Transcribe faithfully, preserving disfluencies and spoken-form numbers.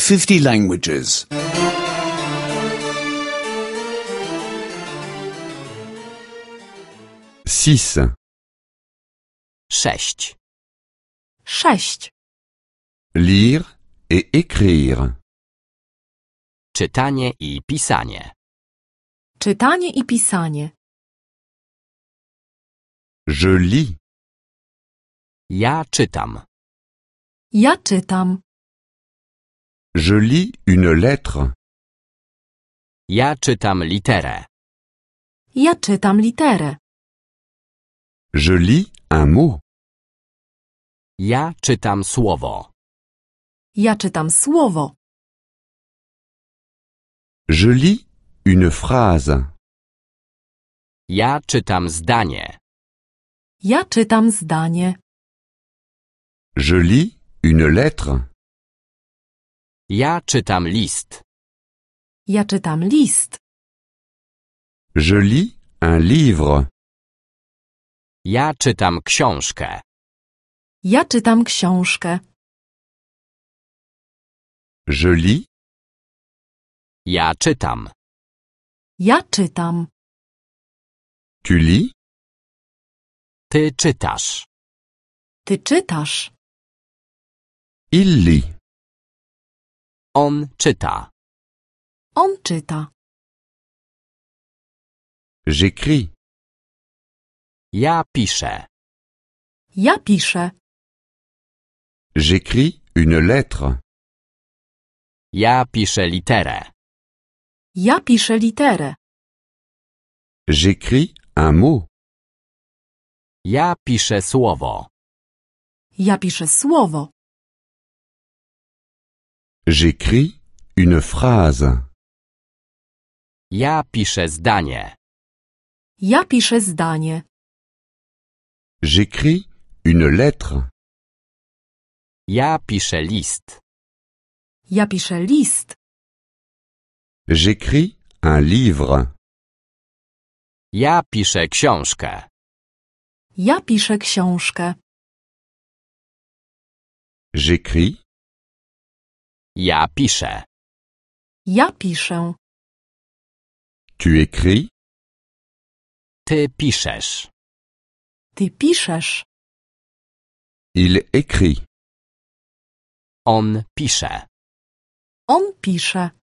fifty languages. six. Sześć. Sześć. Lire et écrire. Czytanie i pisanie. Czytanie i pisanie. Je lis. Ja czytam. Ja czytam. Je lis une lettre. Ja czytam literę. Ja czytam literę. Je lis un mot. Ja czytam słowo. Ja czytam słowo. Je lis une phrase. Ja czytam zdanie. Ja czytam zdanie. Je lis une lettre. Ja czytam list. Ja czytam list. Je lis un livre. Ja czytam książkę. Ja czytam książkę. Je lis. Ja czytam. Ja czytam. Tu lis. Ty czytasz. Ty czytasz. Il lit. On czyta. On czyta. J'écris. Ja piszę. Ja piszę. J'écris une lettre. Ja piszę literę. Ja piszę literę. J'écris un mot. Ja piszę słowo. Ja piszę słowo. J'écris une phrase. Ja piszę zdanie. Ja piszę zdanie. J'écris une lettre. Ja piszę list. Ja piszę list. J'écris un livre. Ja piszę książkę. Ja piszę książkę. J'écris. Ja piszę. Ja piszę. Tu écris. Ty piszesz. Ty piszesz. Il écrit. On pisze. On pisze.